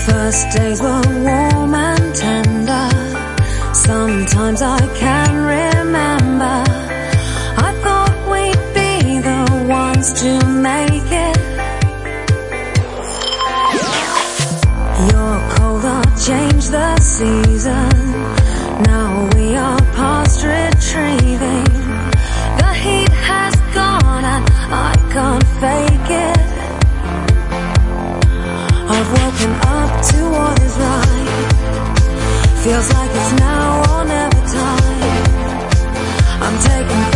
First days were warm and tender. Sometimes I can remember. I thought we'd be the ones to make it. Your colder changed the season. Now we are past retrieving. The heat has gone and I can't fake it. I've woken up to what is right. Feels like it's now or never time. I'm taking